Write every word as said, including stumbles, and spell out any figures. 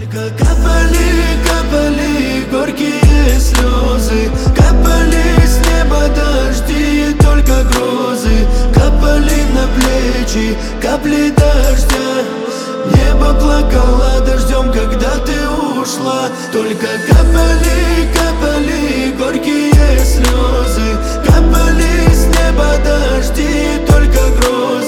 Только капали, капали горькие слезы, капали с неба дожди, только грозы капали на плечи, капли дождя. Небо плакало дождем, когда ты ушла. Только капали, капали горькие слезы, капали с неба дожди, только грозы